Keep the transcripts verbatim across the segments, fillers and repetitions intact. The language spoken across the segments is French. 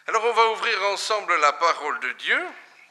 Alors on va ouvrir ensemble la parole de Dieu.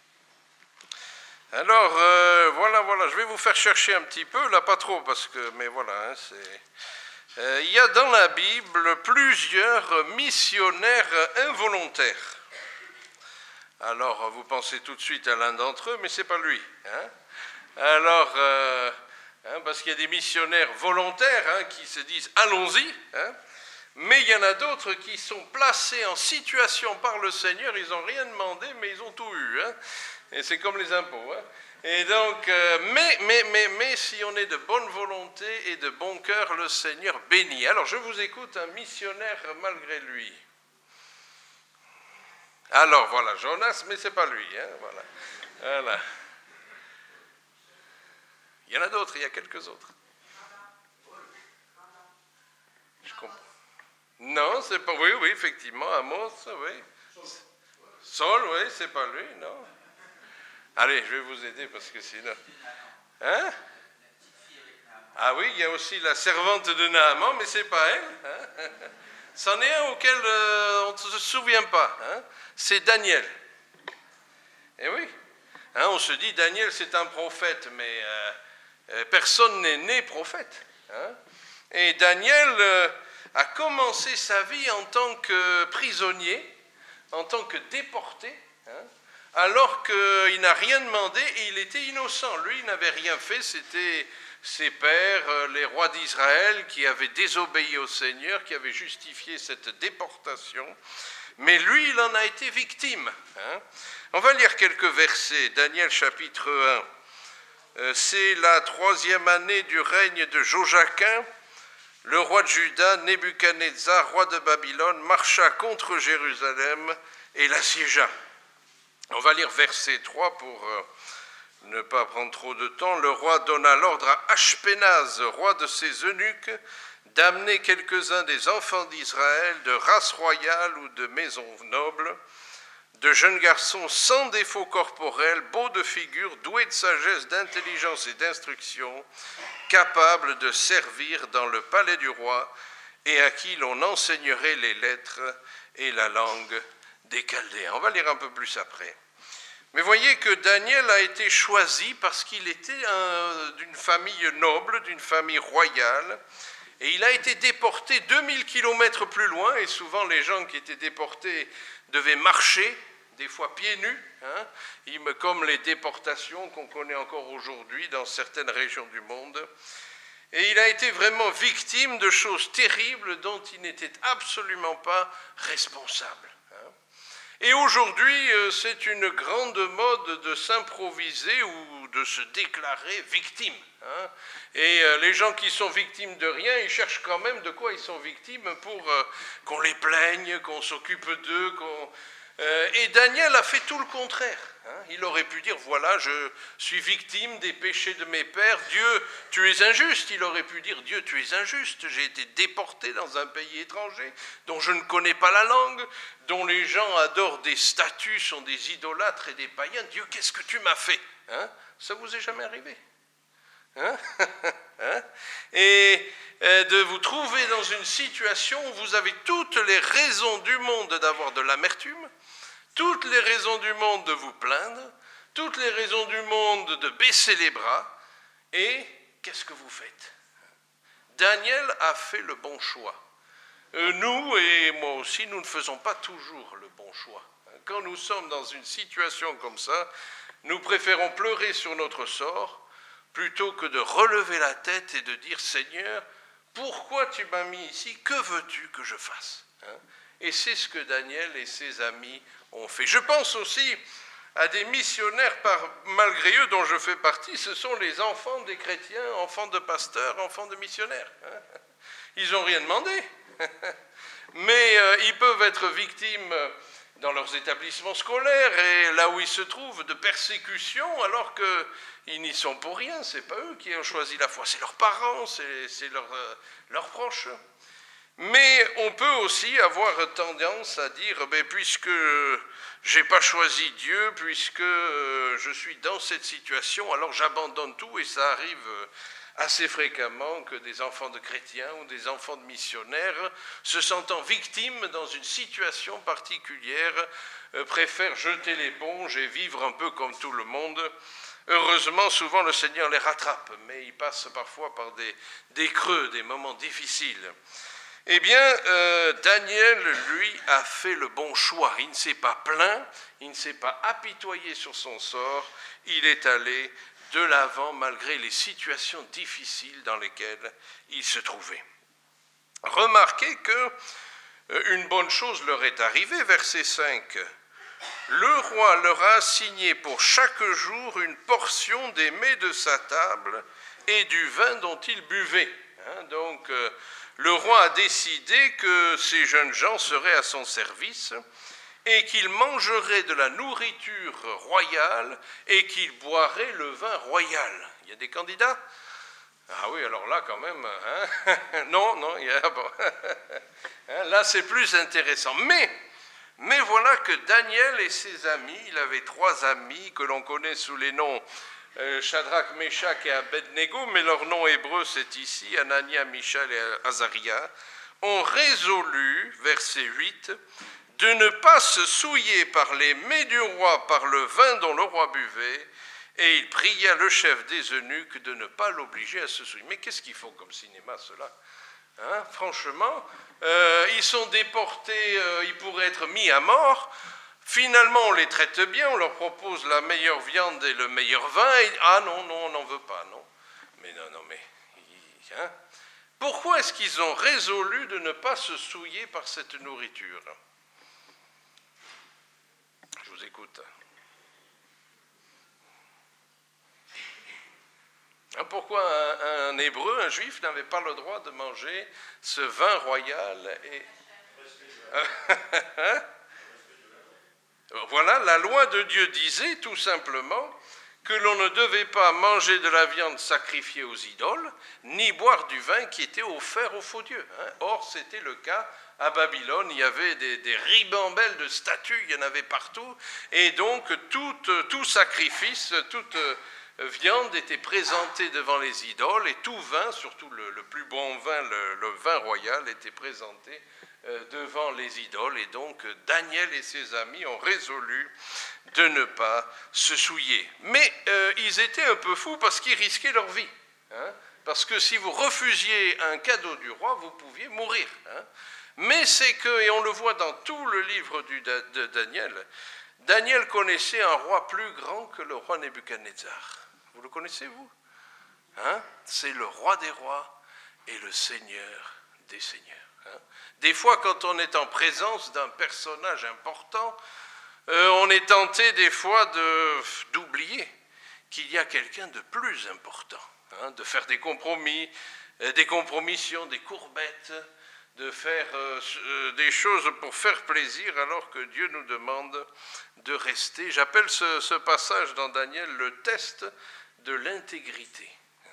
Alors euh, voilà, voilà, je vais vous faire chercher un petit peu, là pas trop, parce que, mais voilà, hein, c'est... Euh, il y a dans la Bible plusieurs missionnaires involontaires. Alors vous pensez tout de suite à l'un d'entre eux, mais c'est pas lui. Hein. Alors, euh, hein, parce qu'il y a des missionnaires volontaires hein, qui se disent « allons-y hein ». Mais il y en a d'autres qui sont placés en situation par le Seigneur, ils n'ont rien demandé, mais ils ont tout eu. Hein. Et c'est comme les impôts. Hein. Et donc, euh, mais, mais, mais, mais si on est de bonne volonté et de bon cœur, le Seigneur bénit. Alors je vous écoute, un missionnaire malgré lui. Alors voilà, Jonas, mais ce n'est pas lui. Hein, voilà. Voilà. Il y en a d'autres, il y a quelques autres. Je comprends. Non, c'est pas. Oui, oui, effectivement, Amos, oui. Saul, oui, c'est pas lui, non. Allez, je vais vous aider parce que sinon. Hein? Ah oui, il y a aussi la servante de Naaman, mais c'est pas elle. Hein? C'en est un auquel euh, on ne se souvient pas. Hein? C'est Daniel. Eh oui. Hein, on se dit, Daniel, c'est un prophète, mais euh, personne n'est né prophète. Hein? Et Daniel. Euh, a commencé sa vie en tant que prisonnier, en tant que déporté, hein, alors qu'il n'a rien demandé et il était innocent. Lui, il n'avait rien fait, c'était ses pères, les rois d'Israël, qui avaient désobéi au Seigneur, qui avaient justifié cette déportation. Mais lui, il en a été victime. Hein. On va lire quelques versets. Daniel chapitre un. C'est la troisième année du règne de Joachim. Le roi de Juda, Nebuchadnezzar, roi de Babylone, marcha contre Jérusalem et l'assiégea. On va lire verset trois pour euh, ne pas prendre trop de temps. Le roi donna l'ordre à Ashpenaz, roi de ses eunuques, d'amener quelques-uns des enfants d'Israël, de race royale ou de maison noble, de jeunes garçons sans défaut corporel, beaux de figure, doués de sagesse, d'intelligence et d'instruction, capables de servir dans le palais du roi et à qui l'on enseignerait les lettres et la langue des Chaldéens. On va lire un peu plus après. Mais voyez que Daniel a été choisi parce qu'il était un, d'une famille noble, d'une famille royale, et il a été déporté deux mille kilomètres plus loin, et souvent les gens qui étaient déportés devaient marcher, des fois pieds nus, hein, comme les déportations qu'on connaît encore aujourd'hui dans certaines régions du monde. Et il a été vraiment victime de choses terribles dont il n'était absolument pas responsable. Hein. Et aujourd'hui, c'est une grande mode de s'improviser ou de se déclarer victime. Hein. Et les gens qui sont victimes de rien, ils cherchent quand même de quoi ils sont victimes pour qu'on les plaigne, qu'on s'occupe d'eux, qu'on... Et Daniel a fait tout le contraire. Il aurait pu dire, voilà, je suis victime des péchés de mes pères. Dieu, tu es injuste. Il aurait pu dire, Dieu, tu es injuste. J'ai été déporté dans un pays étranger dont je ne connais pas la langue, dont les gens adorent des statues, sont des idolâtres et des païens. Dieu, qu'est-ce que tu m'as fait hein? Ça vous est jamais arrivé hein hein Et de vous trouver dans une situation où vous avez toutes les raisons du monde d'avoir de l'amertume, toutes les raisons du monde de vous plaindre, toutes les raisons du monde de baisser les bras, et qu'est-ce que vous faites? Daniel a fait le bon choix. Nous, et moi aussi, nous ne faisons pas toujours le bon choix. Quand nous sommes dans une situation comme ça, nous préférons pleurer sur notre sort plutôt que de relever la tête et de dire « Seigneur, pourquoi tu m'as mis ici? Que veux-tu que je fasse ?» Et c'est ce que Daniel et ses amis ont fait. Je pense aussi à des missionnaires, par, malgré eux, dont je fais partie, ce sont les enfants des chrétiens, enfants de pasteurs, enfants de missionnaires. Ils n'ont rien demandé, mais euh, ils peuvent être victimes dans leurs établissements scolaires et là où ils se trouvent de persécutions, alors qu'ils n'y sont pour rien. Ce n'est pas eux qui ont choisi la foi, c'est leurs parents, c'est, c'est leurs, euh, leurs proches. Mais on peut aussi avoir tendance à dire, ben, puisque je n'ai pas choisi Dieu, puisque je suis dans cette situation, alors j'abandonne tout et ça arrive assez fréquemment que des enfants de chrétiens ou des enfants de missionnaires, se sentant victimes dans une situation particulière, euh, préfèrent jeter l'éponge et vivre un peu comme tout le monde. Heureusement, souvent le Seigneur les rattrape, mais ils passent parfois par des, des creux, des moments difficiles. Eh bien, euh, Daniel, lui, a fait le bon choix. Il ne s'est pas plaint, il ne s'est pas apitoyé sur son sort, il est allé de l'avant malgré les situations difficiles dans lesquelles il se trouvait. Remarquez qu'une bonne chose leur est arrivée, verset cinq. Le roi leur a assigné pour chaque jour une portion des mets de sa table et du vin dont ils buvaient. Hein, donc, euh, le roi a décidé que ces jeunes gens seraient à son service et qu'ils mangeraient de la nourriture royale et qu'ils boiraient le vin royal. Il y a des candidats ? Ah oui, alors là quand même, hein non, non, il y a, bon. Là c'est plus intéressant. Mais, mais voilà que Daniel et ses amis, il avait trois amis que l'on connaît sous les noms euh, Shadrach, Meshach et Abednego, mais leur nom hébreu c'est ici, Anania, Michal et Azaria, ont résolu, verset huit, de ne pas se souiller par les mets du roi, par le vin dont le roi buvait, et il pria le chef des eunuques de ne pas l'obliger à se souiller. Mais qu'est-ce qu'il faut comme cinéma, cela hein, franchement, euh, ils sont déportés, euh, ils pourraient être mis à mort. Finalement, on les traite bien, on leur propose la meilleure viande et le meilleur vin. Et, ah non, non, on n'en veut pas, non. Mais non, non, mais... Hein, pourquoi est-ce qu'ils ont résolu de ne pas se souiller par cette nourriture ? Je vous écoute. Pourquoi un, un hébreu, un juif, n'avait pas le droit de manger ce vin royal et... Voilà, la loi de Dieu disait tout simplement que l'on ne devait pas manger de la viande sacrifiée aux idoles, ni boire du vin qui était offert aux faux dieux. Or, c'était le cas à Babylone, il y avait des, des ribambelles de statues, il y en avait partout, et donc tout, tout sacrifice, toute viande était présentée devant les idoles, et tout vin, surtout le, le plus bon vin, le, le vin royal, était présenté devant les idoles, et donc Daniel et ses amis ont résolu de ne pas se souiller. Mais euh, ils étaient un peu fous parce qu'ils risquaient leur vie, hein, parce que si vous refusiez un cadeau du roi, vous pouviez mourir. Hein. Mais c'est que, et on le voit dans tout le livre du, de Daniel, Daniel connaissait un roi plus grand que le roi Nebuchadnezzar. Vous le connaissez, vous hein? C'est le roi des rois et le seigneur des seigneurs. Hein. Des fois, quand on est en présence d'un personnage important, euh, on est tenté des fois de, d'oublier qu'il y a quelqu'un de plus important, hein, de faire des compromis, euh, des compromissions, des courbettes, de faire euh, des choses pour faire plaisir alors que Dieu nous demande de rester. J'appelle ce, ce passage dans Daniel le test de l'intégrité.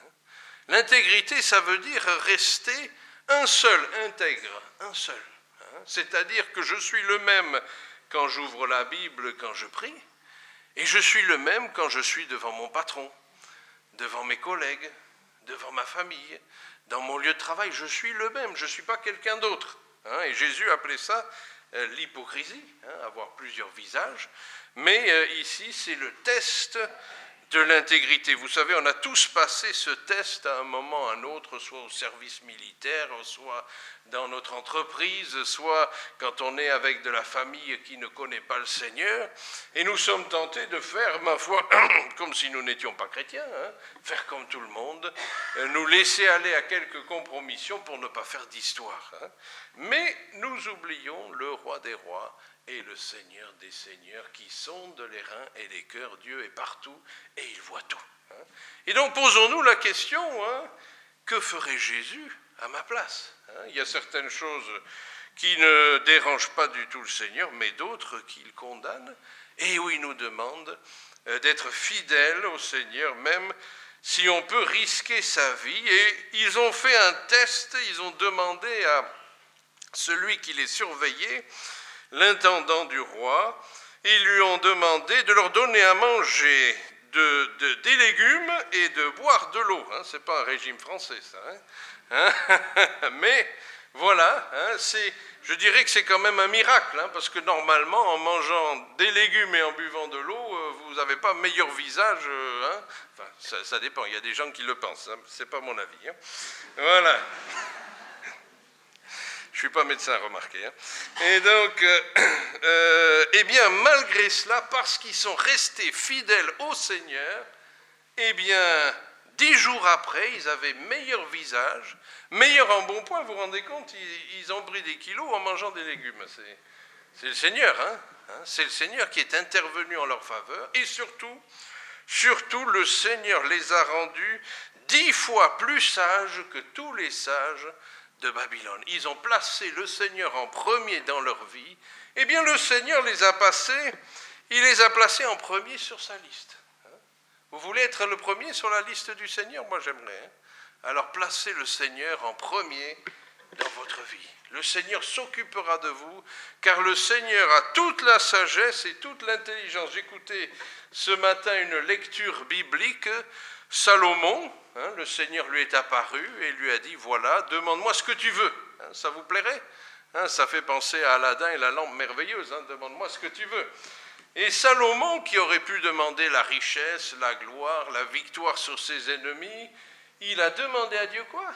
L'intégrité, ça veut dire rester un seul, intègre, un seul. Hein, c'est-à-dire que je suis le même quand j'ouvre la Bible, quand je prie, et je suis le même quand je suis devant mon patron, devant mes collègues, devant ma famille, dans mon lieu de travail. Je suis le même, je ne suis pas quelqu'un d'autre. Hein, et Jésus appelait ça euh, l'hypocrisie, hein, avoir plusieurs visages. Mais euh, ici, c'est le test de l'intégrité. Vous savez, on a tous passé ce test à un moment ou à un autre, soit au service militaire, soit dans notre entreprise, soit quand on est avec de la famille qui ne connaît pas le Seigneur, et nous sommes tentés de faire, ma foi, comme si nous n'étions pas chrétiens, hein, faire comme tout le monde, nous laisser aller à quelques compromissions pour ne pas faire d'histoire. Hein. Mais nous oublions le roi des rois et le Seigneur des seigneurs qui sonde les reins et les cœurs. Dieu est partout et il voit tout. Hein. Et donc posons-nous la question, hein, que ferait Jésus à ma place? Hein. Il y a certaines choses qui ne dérangent pas du tout le Seigneur, mais d'autres qu'il condamne et où il nous demande d'être fidèles au Seigneur, même si on peut risquer sa vie. Et ils ont fait un test, ils ont demandé à celui qui les surveillait, l'intendant du roi, ils lui ont demandé de leur donner à manger de, de, des légumes et de boire de l'eau. Hein. Ce n'est pas un régime français, ça. Hein. Hein. Mais voilà, hein, c'est, je dirais que c'est quand même un miracle, hein, parce que normalement, en mangeant des légumes et en buvant de l'eau, euh, vous n'avez pas meilleur visage. Euh, hein. Enfin, ça, ça dépend, il y a des gens qui le pensent, hein, ce n'est pas mon avis. Hein. Voilà. Je ne suis pas médecin, remarquez. Hein. Et donc, euh, euh, eh bien, malgré cela, parce qu'ils sont restés fidèles au Seigneur, eh bien, dix jours après, ils avaient meilleur visage, meilleur en bon point, vous vous rendez compte, ils, ils ont pris des kilos en mangeant des légumes. C'est, c'est le Seigneur, hein, hein, c'est le Seigneur qui est intervenu en leur faveur, et surtout, surtout, le Seigneur les a rendus dix fois plus sages que tous les sages de Babylone. Ils ont placé le Seigneur en premier dans leur vie. Eh bien, le Seigneur les a passés, il les a placés en premier sur sa liste. Vous voulez être le premier sur la liste du Seigneur? Moi, j'aimerais. Hein. Alors, placez le Seigneur en premier dans votre vie. Le Seigneur s'occupera de vous, car le Seigneur a toute la sagesse et toute l'intelligence. J'écoutais ce matin une lecture biblique. Salomon, hein, le Seigneur lui est apparu et lui a dit, voilà, demande-moi ce que tu veux. Hein, ça vous plairait? Hein, ça fait penser à Aladdin et la lampe merveilleuse. Hein, demande-moi ce que tu veux. Et Salomon, qui aurait pu demander la richesse, la gloire, la victoire sur ses ennemis, il a demandé à Dieu quoi?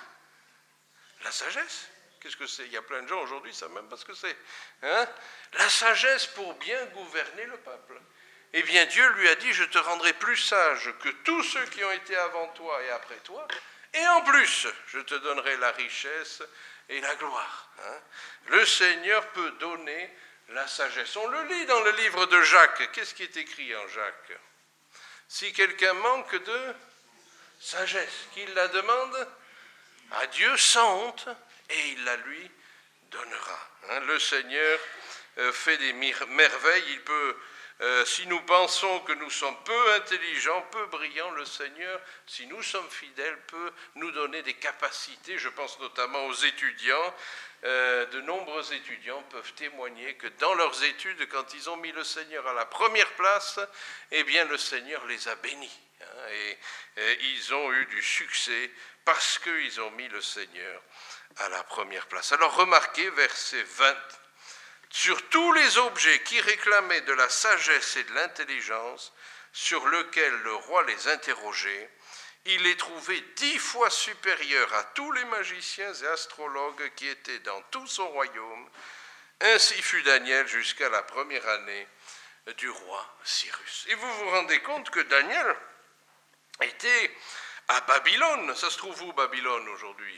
La sagesse. Qu'est-ce que c'est? Il y a plein de gens aujourd'hui, ils ne savent même pas ce que c'est. Hein? La sagesse pour bien gouverner le peuple. Eh bien, Dieu lui a dit, je te rendrai plus sage que tous ceux qui ont été avant toi et après toi, et en plus, je te donnerai la richesse et la gloire. Hein? Le Seigneur peut donner la sagesse. On le lit dans le livre de Jacques. Qu'est-ce qui est écrit en Jacques? Si quelqu'un manque de sagesse, qu'il la demande à Dieu sans honte, et il la lui donnera. Hein? Le Seigneur euh, fait des merveilles, il peut... Euh, si nous pensons que nous sommes peu intelligents, peu brillants, le Seigneur, si nous sommes fidèles, peut nous donner des capacités. Je pense notamment aux étudiants. Euh, de nombreux étudiants peuvent témoigner que dans leurs études, quand ils ont mis le Seigneur à la première place, eh bien le Seigneur les a bénis. Hein, et, et ils ont eu du succès parce qu'ils ont mis le Seigneur à la première place. Alors remarquez verset vingt. Sur tous les objets qui réclamaient de la sagesse et de l'intelligence, sur lesquels le roi les interrogeait, il les trouvait dix fois supérieurs à tous les magiciens et astrologues qui étaient dans tout son royaume. Ainsi fut Daniel jusqu'à la première année du roi Cyrus. Et vous vous rendez compte que Daniel était à Babylone. Ça se trouve où, Babylone, aujourd'hui?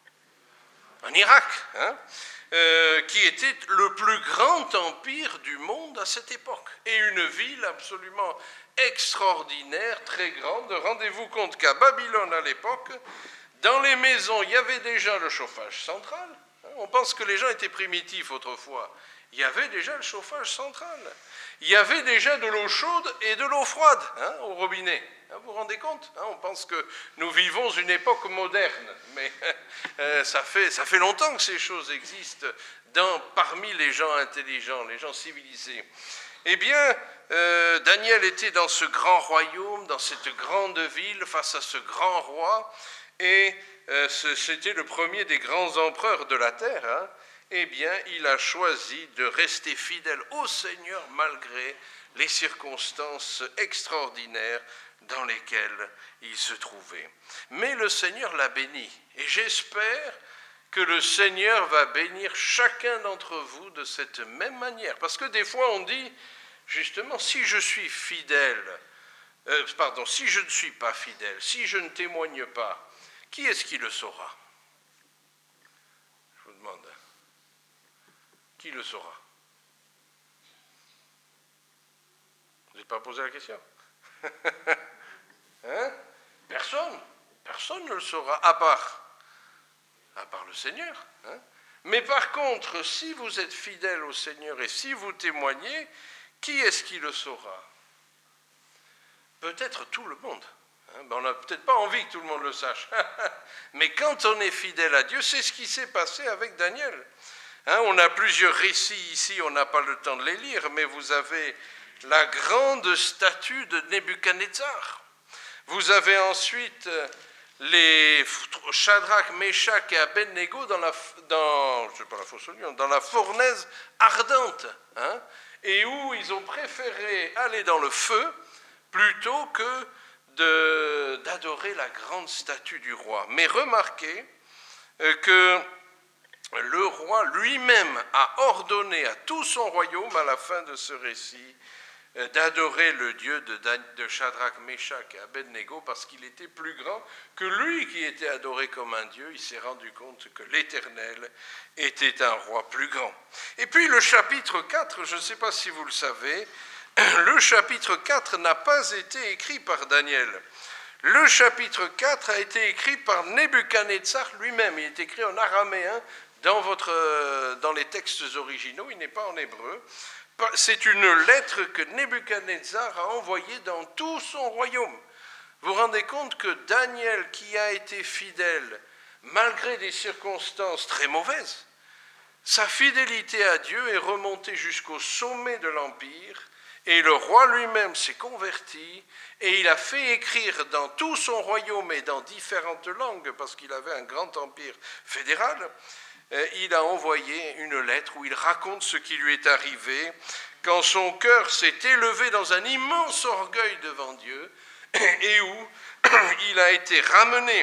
En Irak, hein, euh, qui était le plus grand empire du monde à cette époque. Et une ville absolument extraordinaire, très grande. Rendez-vous compte qu'à Babylone, à l'époque, dans les maisons, il y avait déjà le chauffage central. Hein, on pense que les gens étaient primitifs autrefois. Il y avait déjà le chauffage central. Il y avait déjà de l'eau chaude et de l'eau froide hein, au robinet. Vous vous rendez compte? On pense que nous vivons une époque moderne, mais euh, ça, fait, ça fait longtemps que ces choses existent dans, parmi les gens intelligents, les gens civilisés. Eh bien, euh, Daniel était dans ce grand royaume, dans cette grande ville, face à ce grand roi, et euh, c'était le premier des grands empereurs de la terre. Hein. Eh bien, il a choisi de rester fidèle au Seigneur malgré les circonstances extraordinaires dans lesquelles il se trouvait. Mais le Seigneur l'a béni, et j'espère que le Seigneur va bénir chacun d'entre vous de cette même manière. Parce que des fois on dit, justement, si je suis fidèle, euh, pardon, si je ne suis pas fidèle, si je ne témoigne pas, qui est-ce qui le saura? Je vous demande. Qui le saura? Vous n'avez pas posé la question? Hein? Personne. Personne ne le saura, à part, à part le Seigneur. Hein? Mais par contre, si vous êtes fidèle au Seigneur et si vous témoignez, qui est-ce qui le saura? Peut-être tout le monde. Hein? Ben, on n'a peut-être pas envie que tout le monde le sache. Mais quand on est fidèle à Dieu, c'est ce qui s'est passé avec Daniel. Hein? On a plusieurs récits ici, on n'a pas le temps de les lire, mais vous avez la grande statue de Nebuchadnezzar. Vous avez ensuite les Shadrach, Meshach et Abednego dans la, dans, je sais pas la fosse au lion, dans la fournaise ardente, hein, et où ils ont préféré aller dans le feu plutôt que de, d'adorer la grande statue du roi. Mais remarquez que le roi lui-même a ordonné à tout son royaume, à la fin de ce récit, d'adorer le Dieu de Shadrach, Meshach et Abednego parce qu'il était plus grand que lui qui était adoré comme un Dieu. Il s'est rendu compte que l'Éternel était un roi plus grand. Et puis le chapitre quatre, je ne sais pas si vous le savez, le chapitre quatre n'a pas été écrit par Daniel. Le chapitre quatre a été écrit par Nebuchadnezzar lui-même. Il est écrit en araméen dans, votre, dans les textes originaux, il n'est pas en hébreu. C'est une lettre que Nebuchadnezzar a envoyée dans tout son royaume. Vous vous rendez compte que Daniel, qui a été fidèle, malgré des circonstances très mauvaises, sa fidélité à Dieu est remontée jusqu'au sommet de l'Empire, et le roi lui-même s'est converti, et il a fait écrire dans tout son royaume et dans différentes langues, parce qu'il avait un grand empire fédéral, il a envoyé une lettre où il raconte ce qui lui est arrivé quand son cœur s'est élevé dans un immense orgueil devant Dieu et où il a été ramené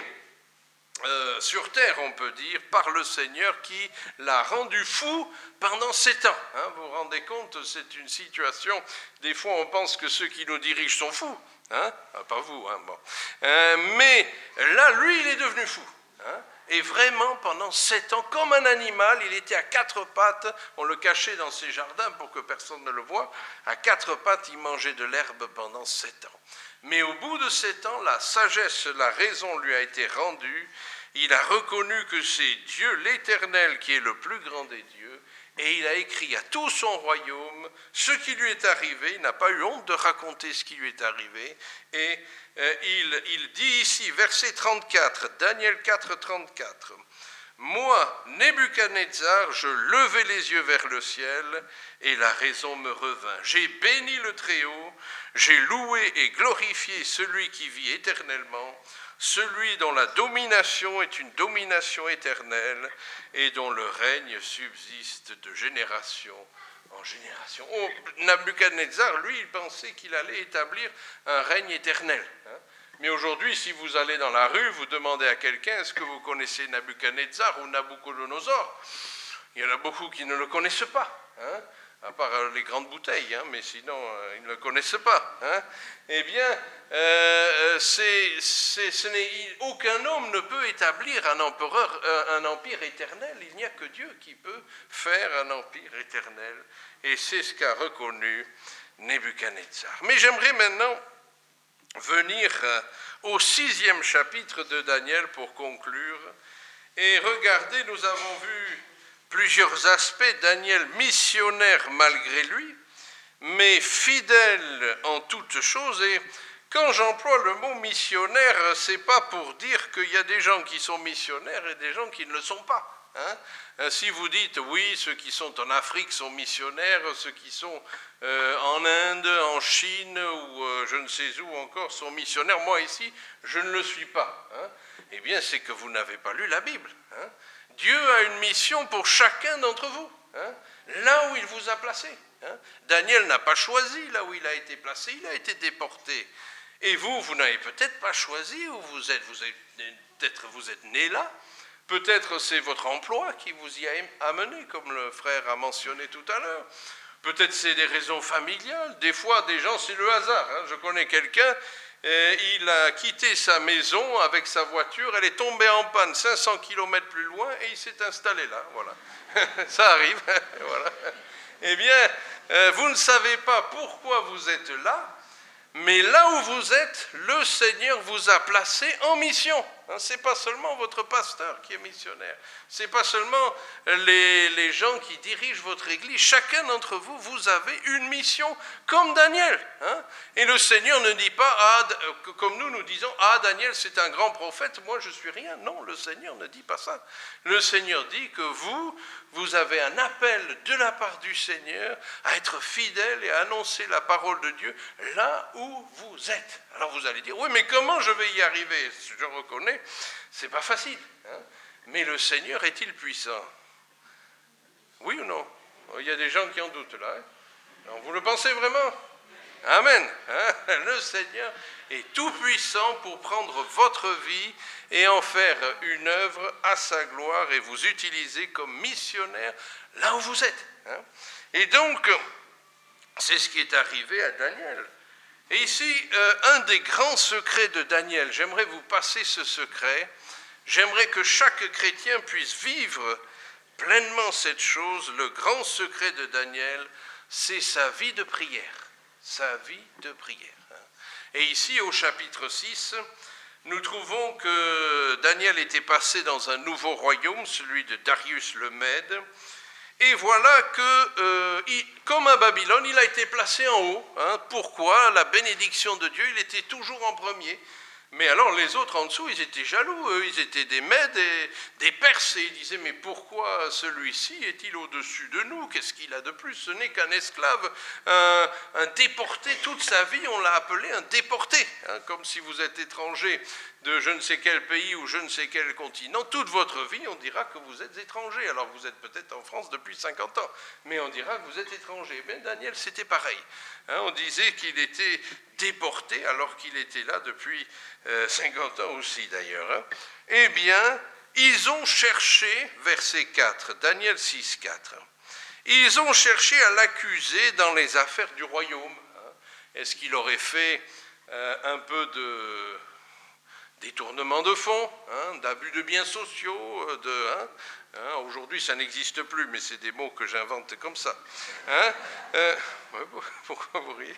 euh, sur terre, on peut dire, par le Seigneur qui l'a rendu fou pendant sept ans. Hein, vous vous rendez compte, c'est une situation, des fois on pense que ceux qui nous dirigent sont fous, hein, ah, pas vous, hein, bon. euh, mais là, lui, il est devenu fou. Hein. Et vraiment, pendant sept ans, comme un animal, il était à quatre pattes, on le cachait dans ses jardins pour que personne ne le voie, à quatre pattes, il mangeait de l'herbe pendant sept ans. Mais au bout de sept ans, la sagesse, la raison lui a été rendue, il a reconnu que c'est Dieu l'Éternel qui est le plus grand des dieux, et il a écrit à tout son royaume ce qui lui est arrivé, il n'a pas eu honte de raconter ce qui lui est arrivé, et euh, il, il dit ici, verset trente-quatre, Daniel quatre, trente-quatre, « Moi, Nebuchadnezzar, je levai les yeux vers le ciel, et la raison me revint. J'ai béni le Très-Haut, j'ai loué et glorifié celui qui vit éternellement, celui dont la domination est une domination éternelle et dont le règne subsiste de génération en génération. » Oh, Nebuchadnezzar, lui, il pensait qu'il allait établir un règne éternel. Hein. Mais aujourd'hui, si vous allez dans la rue, vous demandez à quelqu'un, est-ce que vous connaissez Nebuchadnezzar ou Nabuchodonosor ? Il y en a beaucoup qui ne le connaissent pas, hein, à part les grandes bouteilles, hein, mais sinon, euh, ils ne le connaissent pas. Hein. Eh bien, euh, c'est, c'est, ce n'est, aucun homme ne peut établir un, empereur, un empire éternel. Il n'y a que Dieu qui peut faire un empire éternel. Et c'est ce qu'a reconnu Nebuchadnezzar. Mais j'aimerais maintenant venir au sixième chapitre de Daniel pour conclure. Et regardez, nous avons vu plusieurs aspects. Daniel missionnaire malgré lui, mais fidèle en toutes choses. Et quand j'emploie le mot missionnaire, c'est pas pour dire qu'il y a des gens qui sont missionnaires et des gens qui ne le sont pas. Hein? Si vous dites oui, ceux qui sont en Afrique sont missionnaires, ceux qui sont euh, en Inde, en Chine ou euh, je ne sais où encore sont missionnaires, moi ici, je ne le suis pas. Hein? Eh bien, c'est que vous n'avez pas lu la Bible. Hein? Dieu a une mission pour chacun d'entre vous, hein, là où il vous a placé. Hein. Daniel n'a pas choisi là où il a été placé, il a été déporté. Et vous, vous n'avez peut-être pas choisi où vous êtes. Vous êtes peut-être vous êtes né là, peut-être c'est votre emploi qui vous y a amené, comme le frère a mentionné tout à l'heure. Peut-être c'est des raisons familiales. Des fois, des gens, c'est le hasard. Hein. Je connais quelqu'un, et il a quitté sa maison avec sa voiture, elle est tombée en panne cinq cents kilomètres plus loin et il s'est installé là. Voilà. Ça arrive. Voilà. Eh bien, euh, vous ne savez pas pourquoi vous êtes là, mais là où vous êtes, le Seigneur vous a placé en mission. Hein, ce n'est pas seulement votre pasteur qui est missionnaire. Ce n'est pas seulement les, les gens qui dirigent votre église. Chacun d'entre vous, vous avez une mission comme Daniel. Hein. Et le Seigneur ne dit pas, ah, comme nous, nous disons, ah, Daniel, c'est un grand prophète, moi, je suis rien. Non, le Seigneur ne dit pas ça. Le Seigneur dit que vous, vous avez un appel de la part du Seigneur à être fidèle et à annoncer la parole de Dieu là où vous êtes. Alors vous allez dire, oui, mais comment je vais y arriver? Je reconnais, c'est pas facile. Hein. Mais le Seigneur est-il puissant? Oui ou non? Il y a des gens qui en doutent là. Hein. Alors, vous le pensez vraiment? Amen. Hein. Le Seigneur est tout puissant pour prendre votre vie et en faire une œuvre à sa gloire et vous utiliser comme missionnaire là où vous êtes. Hein. Et donc, c'est ce qui est arrivé à Daniel. Et ici, euh, un des grands secrets de Daniel, j'aimerais vous passer ce secret, j'aimerais que chaque chrétien puisse vivre pleinement cette chose. Le grand secret de Daniel, c'est sa vie de prière, sa vie de prière. Et ici, au chapitre six, nous trouvons que Daniel était passé dans un nouveau royaume, celui de Darius le Mède. Et voilà que, euh, il, comme à Babylone, il a été placé en haut. Hein. Pourquoi? La bénédiction de Dieu, il était toujours en premier. Mais alors les autres en dessous, ils étaient jaloux, eux, ils étaient des Mèdes et des Perses. Et ils disaient, mais pourquoi celui-ci est-il au-dessus de nous? Qu'est-ce qu'il a de plus? Ce n'est qu'un esclave, un, un déporté. Toute sa vie, on l'a appelé un déporté. Hein, comme si vous êtes étranger de je ne sais quel pays ou je ne sais quel continent. Toute votre vie, on dira que vous êtes étranger. Alors vous êtes peut-être en France depuis cinquante ans, mais on dira que vous êtes étranger. Mais Daniel, c'était pareil. Hein, on disait qu'il était déporté alors qu'il était là depuis euh, cinquante ans aussi d'ailleurs. Hein. Eh bien, ils ont cherché, verset quatre, Daniel six, quatre, ils ont cherché à l'accuser dans les affaires du royaume. Hein. Est-ce qu'il aurait fait euh, un peu de détournement de fonds, hein, d'abus de biens sociaux, de, hein, hein, aujourd'hui ça n'existe plus, mais c'est des mots que j'invente comme ça. Hein, euh, pourquoi vous riez?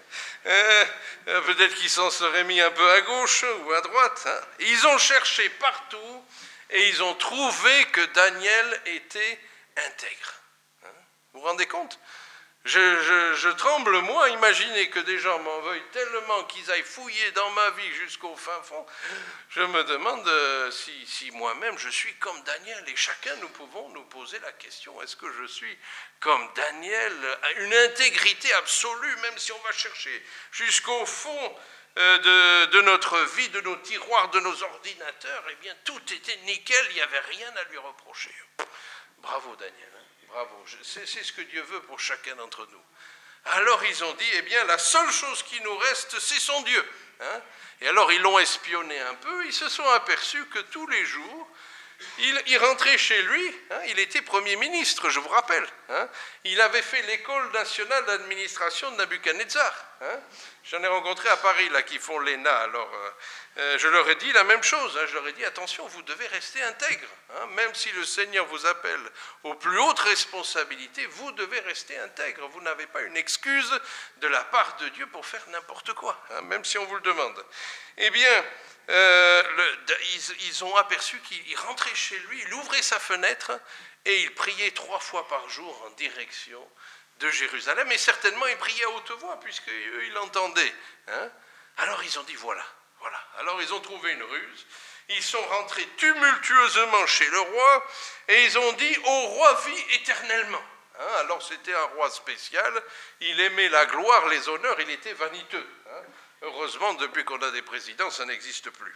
euh, Peut-être qu'ils s'en seraient mis un peu à gauche ou à droite. Hein. Ils ont cherché partout et ils ont trouvé que Daniel était intègre. Hein. Vous vous rendez compte? Je, je, je tremble, moi, imaginer que des gens m'en veuillent tellement qu'ils aillent fouiller dans ma vie jusqu'au fin fond. Je me demande euh, si, si moi-même je suis comme Daniel. Et chacun, nous pouvons nous poser la question, est-ce que je suis comme Daniel, à une intégrité absolue, même si on va chercher jusqu'au fond euh, de, de notre vie, de nos tiroirs, de nos ordinateurs, eh bien, tout était nickel, il n'y avait rien à lui reprocher. Bravo, Daniel. Bravo, c'est, c'est ce que Dieu veut pour chacun d'entre nous. Alors ils ont dit, eh bien la seule chose qui nous reste, c'est son Dieu. Hein. Et alors ils l'ont espionné un peu, ils se sont aperçus que tous les jours, il, il rentrait chez lui, hein, il était Premier ministre, je vous rappelle. Hein. Il avait fait l'école nationale d'administration de Nabuchodonosor. Hein. J'en ai rencontré à Paris, là, qui font l'E N A, alors... Euh, Euh, je leur ai dit la même chose, hein, je leur ai dit attention, vous devez rester intègre, hein, même si le Seigneur vous appelle aux plus hautes responsabilités, vous devez rester intègre, vous n'avez pas une excuse de la part de Dieu pour faire n'importe quoi, hein, même si on vous le demande. Eh bien, euh, le, ils, ils ont aperçu qu'il rentrait chez lui, il ouvrait sa fenêtre et il priait trois fois par jour en direction de Jérusalem, et certainement il priait à haute voix, puisqu'eux ils l'entendaient. Hein. Alors ils ont dit voilà. Voilà. Alors ils ont trouvé une ruse, ils sont rentrés tumultueusement chez le roi et ils ont dit « Au roi vit éternellement hein ». Alors c'était un roi spécial, il aimait la gloire, les honneurs, il était vaniteux. Hein. Heureusement, depuis qu'on a des présidents, ça n'existe plus.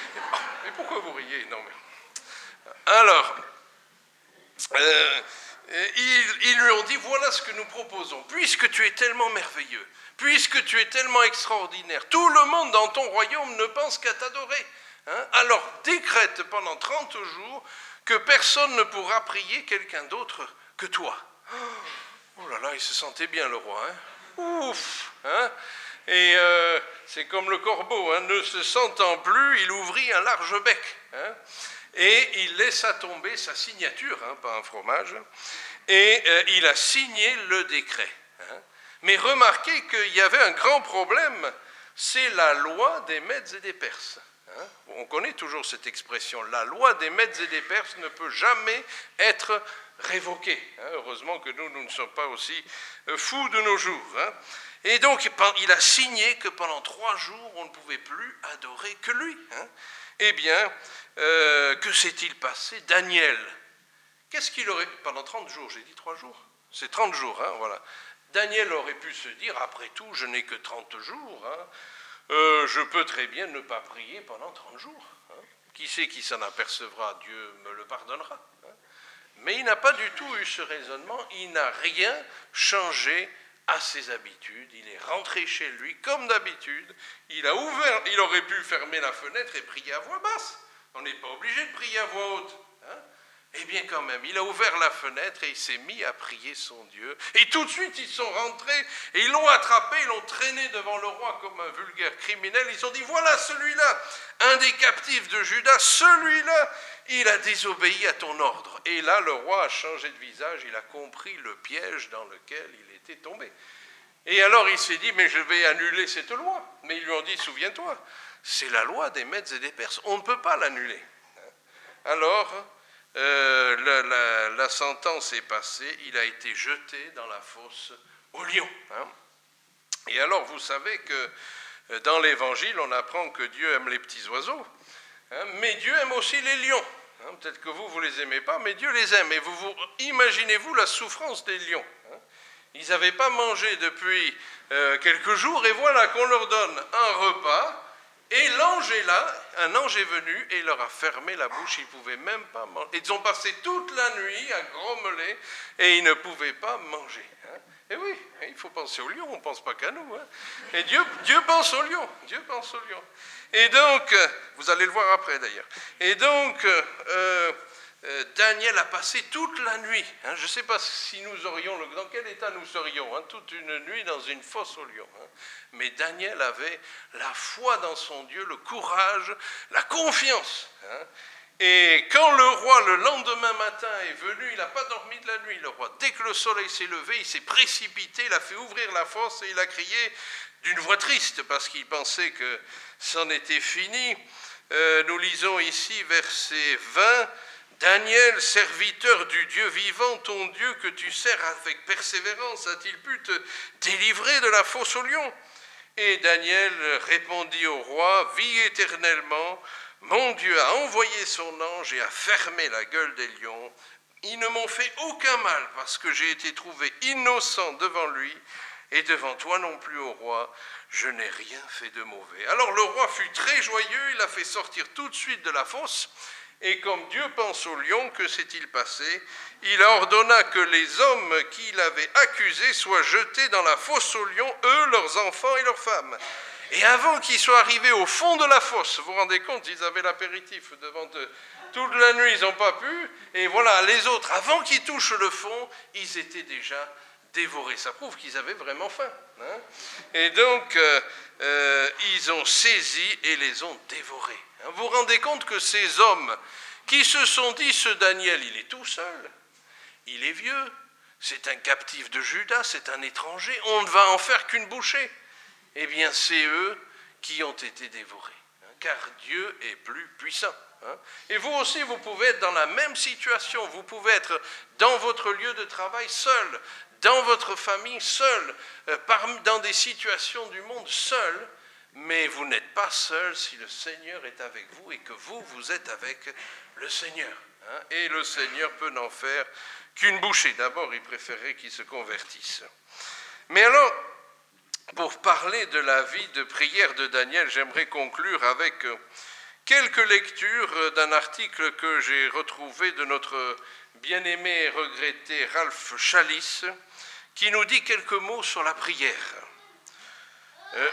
Mais pourquoi vous riez? Non, mais... Alors, euh, ils, ils lui ont dit « Voilà ce que nous proposons, puisque tu es tellement merveilleux, puisque tu es tellement extraordinaire, tout le monde dans ton royaume ne pense qu'à t'adorer. Hein, alors décrète pendant trente jours que personne ne pourra prier quelqu'un d'autre que toi. » Oh là là, il se sentait bien le roi. Hein. Ouf hein. Et euh, c'est comme le corbeau, hein, ne se sentant plus, il ouvrit un large bec. Hein, et il laissa tomber sa signature, hein, pas un fromage, et euh, il a signé le décret. Hein. Mais remarquez qu'il y avait un grand problème, c'est la loi des Mèdes et des Perses. Hein? On connaît toujours cette expression. La loi des Mèdes et des Perses ne peut jamais être révoquée. Hein? Heureusement que nous, nous ne sommes pas aussi fous de nos jours. Hein? Et donc, il a signé que pendant trois jours, on ne pouvait plus adorer que lui. Hein? Eh bien, euh, que s'est-il passé? Daniel, qu'est-ce qu'il aurait... Pendant trente jours, j'ai dit trois jours? C'est trente jours, hein, voilà. Daniel aurait pu se dire, après tout, je n'ai que trente jours, hein, euh, je peux très bien ne pas prier pendant trente jours. Hein. Qui sait qui s'en apercevra? Dieu me le pardonnera. Hein. Mais il n'a pas du tout eu ce raisonnement, il n'a rien changé à ses habitudes, il est rentré chez lui comme d'habitude, il a ouvert, il aurait pu fermer la fenêtre et prier à voix basse, on n'est pas obligé de prier à voix haute, hein. Eh bien quand même, il a ouvert la fenêtre et il s'est mis à prier son Dieu, et tout de suite ils sont rentrés, et ils l'ont attrapé, ils l'ont traîné devant le roi comme un vulgaire criminel, ils ont dit, voilà celui-là, un des captifs de Juda, celui-là, il a désobéi à ton ordre. Et là, le roi a changé de visage, il a compris le piège dans lequel il était tombé. Et alors il s'est dit, mais je vais annuler cette loi. Mais ils lui ont dit, souviens-toi, c'est la loi des Mèdes et des Perses, on ne peut pas l'annuler. Alors, euh, la, la, la sentence est passée, il a été jeté dans la fosse aux lions. Hein. Et alors, vous savez que dans l'Évangile, on apprend que Dieu aime les petits oiseaux. Hein, mais Dieu aime aussi les lions. Hein, peut-être que vous, vous ne les aimez pas, mais Dieu les aime. Et vous, vous imaginez-vous la souffrance des lions. Hein. Ils n'avaient pas mangé depuis euh, quelques jours, et voilà qu'on leur donne un repas, et l'ange est là, un ange est venu, et il leur a fermé la bouche, ils ne pouvaient même pas manger. Ils ont passé toute la nuit à grommeler, et ils ne pouvaient pas manger. Hein. Et oui, il faut penser aux lions, on ne pense pas qu'à nous. Hein. Et Dieu, Dieu pense aux lions, Dieu pense aux lions. Et donc, vous allez le voir après d'ailleurs, et donc, euh, euh, Daniel a passé toute la nuit, hein, je ne sais pas si nous aurions, le, dans quel état nous serions, hein, toute une nuit dans une fosse aux lions, hein. Mais Daniel avait la foi dans son Dieu, le courage, la confiance. Hein. Et quand le roi, le lendemain matin, est venu, il n'a pas dormi de la nuit, le roi. Dès que le soleil s'est levé, il s'est précipité, il a fait ouvrir la fosse et il a crié d'une voix triste parce qu'il pensait que c'en était fini. Euh, nous lisons ici, verset vingt, « Daniel, serviteur du Dieu vivant, ton Dieu que tu sers avec persévérance, a-t-il pu te délivrer de la fosse aux lions ?» Et Daniel répondit au roi, « Vis éternellement, mon Dieu a envoyé son ange et a fermé la gueule des lions. Ils ne m'ont fait aucun mal parce que j'ai été trouvé innocent devant lui et devant toi non plus, ô roi. Je n'ai rien fait de mauvais. » Alors le roi fut très joyeux, il l'a fait sortir tout de suite de la fosse. Et comme Dieu pense aux lions, que s'est-il passé? Il ordonna que les hommes qu'il avait accusés soient jetés dans la fosse aux lions, eux, leurs enfants et leurs femmes. Et avant qu'ils soient arrivés au fond de la fosse, vous vous rendez compte, ils avaient l'apéritif devant eux. Toute la nuit, ils n'ont pas pu. Et voilà, les autres, avant qu'ils touchent le fond, ils étaient déjà dévorés. Ça prouve qu'ils avaient vraiment faim. Hein. Et donc, euh, euh, ils ont saisi et les ont dévorés. Hein. Vous vous rendez compte que ces hommes qui se sont dit, ce Daniel, il est tout seul, il est vieux, c'est un captif de Juda, c'est un étranger, on ne va en faire qu'une bouchée. Eh bien, c'est eux qui ont été dévorés, hein, car Dieu est plus puissant. Hein. Et vous aussi, vous pouvez être dans la même situation, vous pouvez être dans votre lieu de travail seul, dans votre famille seul, euh, parmi, dans des situations du monde seul, mais vous n'êtes pas seul si le Seigneur est avec vous et que vous, vous êtes avec le Seigneur. Hein. Et le Seigneur peut n'en faire qu'une bouchée. D'abord, il préférait qu'ils se convertissent. Mais alors, pour parler de la vie de prière de Daniel, j'aimerais conclure avec quelques lectures d'un article que j'ai retrouvé de notre bien-aimé et regretté Ralph Chalice, qui nous dit quelques mots sur la prière. Euh,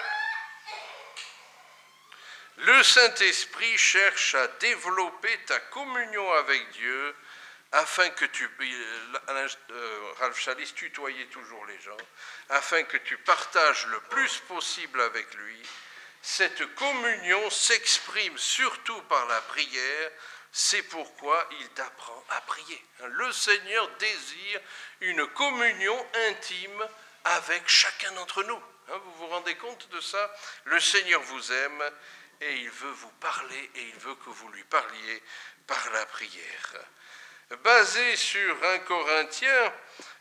le Saint-Esprit cherche à développer ta communion avec Dieu afin que tu, euh, Ralph Chalice tutoyait toujours les gens, afin que tu partages le plus possible avec lui. Cette communion s'exprime surtout par la prière, c'est pourquoi il t'apprend à prier. Le Seigneur désire une communion intime avec chacun d'entre nous. Vous vous rendez compte de ça? Le Seigneur vous aime et il veut vous parler et il veut que vous lui parliez par la prière. Basé sur un Corinthien,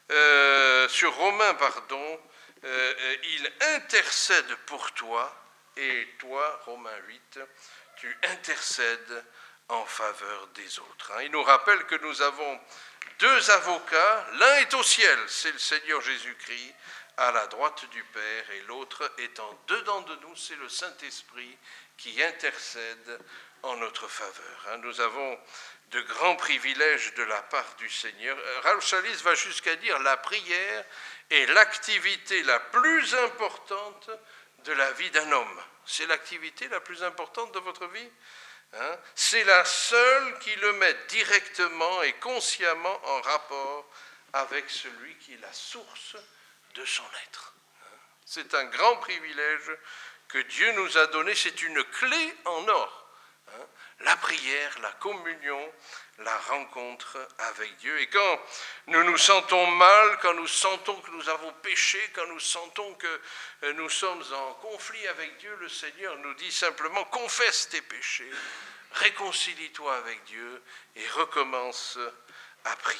euh, sur Romains, pardon, euh, il intercède pour toi, et toi, Romains huit, tu intercèdes en faveur des autres. Il nous rappelle que nous avons deux avocats, l'un est au ciel, c'est le Seigneur Jésus-Christ, à la droite du Père, et l'autre étant dedans de nous, c'est le Saint-Esprit qui intercède en notre faveur. Nous avons de grands privilèges de la part du Seigneur. Ralph Chalice va jusqu'à dire la prière est l'activité la plus importante de la vie d'un homme. C'est l'activité la plus importante de votre vie. Hein? C'est la seule qui le met directement et consciemment en rapport avec celui qui est la source de son être. C'est un grand privilège que Dieu nous a donné, c'est une clé en or. Hein? La prière, la communion, la rencontre avec Dieu. Et quand nous nous sentons mal, quand nous sentons que nous avons péché, quand nous sentons que nous sommes en conflit avec Dieu, le Seigneur nous dit simplement « confesse tes péchés, réconcilie-toi avec Dieu et recommence à prier ».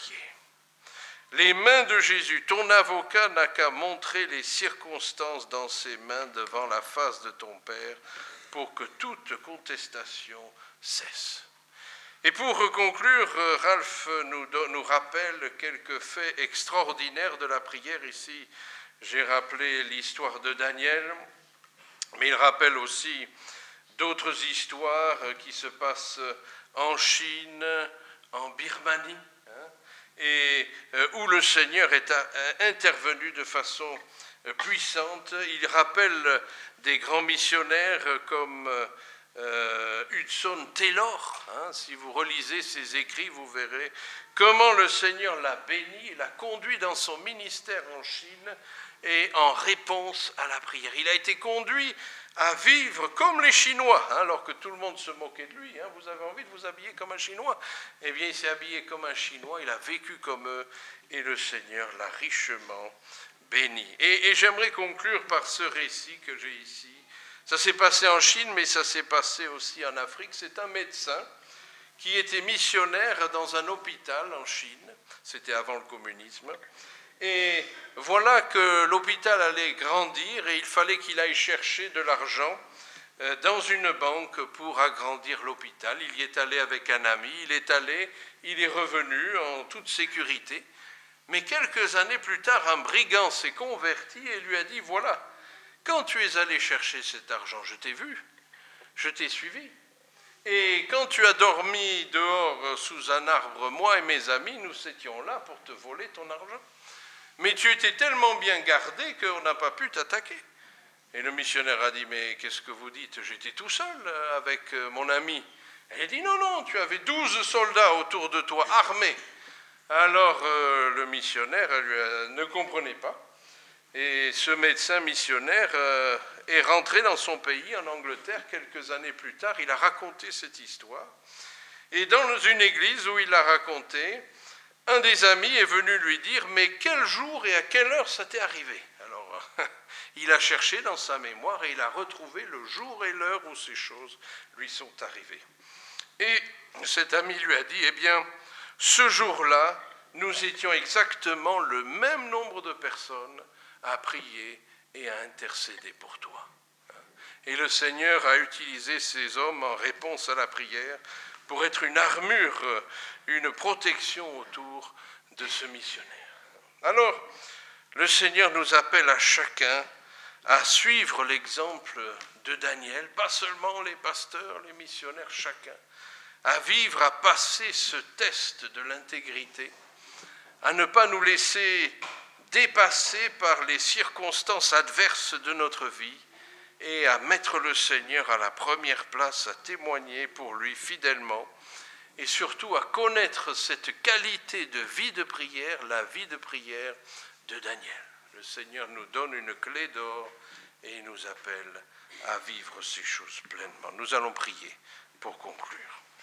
Les mains de Jésus, ton avocat n'a qu'à montrer les circonstances dans ses mains devant la face de ton Père pour que toute contestation cesse. Et pour conclure, Ralph nous, donne, nous rappelle quelques faits extraordinaires de la prière. Ici, j'ai rappelé l'histoire de Daniel, mais il rappelle aussi d'autres histoires qui se passent en Chine, en Birmanie, hein, et où le Seigneur est intervenu de façon puissante. Il rappelle des grands missionnaires comme euh, Hudson Taylor. Hein, si vous relisez ses écrits, vous verrez comment le Seigneur l'a béni, l'a conduit dans son ministère en Chine et en réponse à la prière. Il a été conduit à vivre comme les Chinois, hein, alors que tout le monde se moquait de lui. Hein, vous avez envie de vous habiller comme un Chinois? Eh bien, il s'est habillé comme un Chinois, il a vécu comme eux, et le Seigneur l'a richement béni. Et, et j'aimerais conclure par ce récit que j'ai ici. Ça s'est passé en Chine, mais ça s'est passé aussi en Afrique. C'est un médecin qui était missionnaire dans un hôpital en Chine. C'était avant le communisme. Et voilà que l'hôpital allait grandir et il fallait qu'il aille chercher de l'argent dans une banque pour agrandir l'hôpital. Il y est allé avec un ami, il est allé, il est revenu en toute sécurité. Mais quelques années plus tard, un brigand s'est converti et lui a dit « Voilà, quand tu es allé chercher cet argent, je t'ai vu, je t'ai suivi. Et quand tu as dormi dehors sous un arbre, moi et mes amis, nous étions là pour te voler ton argent. Mais tu étais tellement bien gardé qu'on n'a pas pu t'attaquer. » Et le missionnaire a dit, mais qu'est-ce que vous dites? J'étais tout seul avec mon ami. Et il a dit, non, non, tu avais douze soldats autour de toi, armés. Alors euh, le missionnaire lui a, ne comprenait pas. Et ce médecin missionnaire euh, est rentré dans son pays, en Angleterre, quelques années plus tard. Il a raconté cette histoire. Et dans une église où il l'a raconté, un des amis est venu lui dire « Mais quel jour et à quelle heure ça t'est arrivé ?» Alors, il a cherché dans sa mémoire et il a retrouvé le jour et l'heure où ces choses lui sont arrivées. Et cet ami lui a dit « Eh bien, ce jour-là, nous étions exactement le même nombre de personnes à prier et à intercéder pour toi. » Et le Seigneur a utilisé ces hommes en réponse à la prière pour être une armure, une protection autour de ce missionnaire. Alors, le Seigneur nous appelle à chacun à suivre l'exemple de Daniel, pas seulement les pasteurs, les missionnaires, chacun, à vivre, à passer ce test de l'intégrité, à ne pas nous laisser dépasser par les circonstances adverses de notre vie et à mettre le Seigneur à la première place, à témoigner pour lui fidèlement et surtout à connaître cette qualité de vie de prière, la vie de prière de Daniel. Le Seigneur nous donne une clé d'or et il nous appelle à vivre ces choses pleinement. Nous allons prier pour conclure.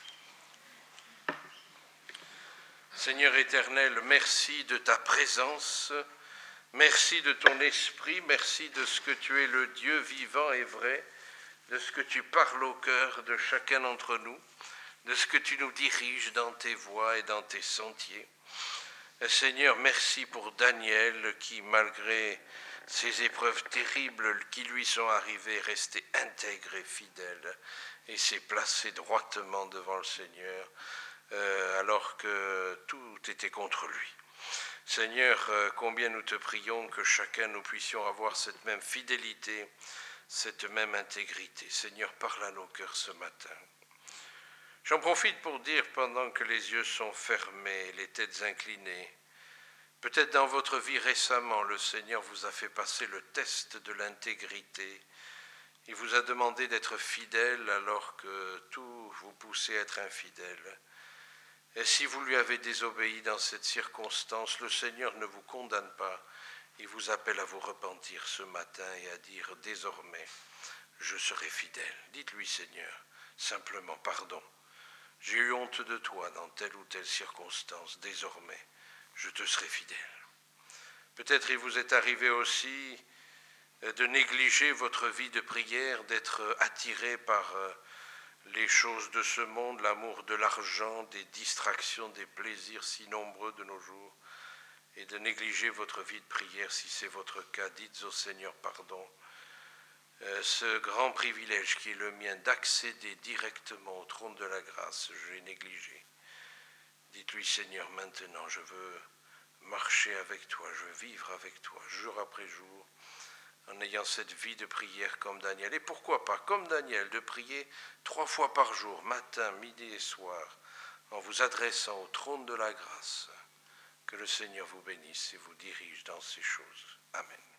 Seigneur éternel, merci de ta présence, merci de ton esprit, merci de ce que tu es le Dieu vivant et vrai. de ce que tu parles au cœur de chacun d'entre nous, de ce que tu nous diriges dans tes voies et dans tes sentiers. Et Seigneur, merci pour Daniel qui, malgré ces épreuves terribles qui lui sont arrivées, est resté intègre et fidèle et s'est placé droitement devant le Seigneur euh, alors que tout était contre lui. Seigneur, euh, combien nous te prions que chacun nous puissions avoir cette même fidélité, cette même intégrité. Seigneur, parle à nos cœurs ce matin. J'en profite pour dire, pendant que les yeux sont fermés, les têtes inclinées, peut-être dans votre vie récemment, le Seigneur vous a fait passer le test de l'intégrité. Il vous a demandé d'être fidèle alors que tout vous poussait à être infidèle. Et si vous lui avez désobéi dans cette circonstance, le Seigneur ne vous condamne pas. Il vous appelle à vous repentir ce matin et à dire désormais, je serai fidèle. Dites-lui, Seigneur, simplement pardon. J'ai eu honte de toi dans telle ou telle circonstance. Désormais, je te serai fidèle. Peut-être il vous est arrivé aussi de négliger votre vie de prière, d'être attiré par les choses de ce monde, l'amour de l'argent, des distractions, des plaisirs si nombreux de nos jours, et de négliger votre vie de prière si c'est votre cas. Dites au Seigneur pardon. Euh, ce grand privilège qui est le mien d'accéder directement au trône de la grâce, je l'ai négligé. Dites-lui, Seigneur, maintenant je veux marcher avec toi, je veux vivre avec toi, jour après jour, en ayant cette vie de prière comme Daniel. Et pourquoi pas, comme Daniel, de prier trois fois par jour, matin, midi et soir, en vous adressant au trône de la grâce. Que le Seigneur vous bénisse et vous dirige dans ces choses. Amen.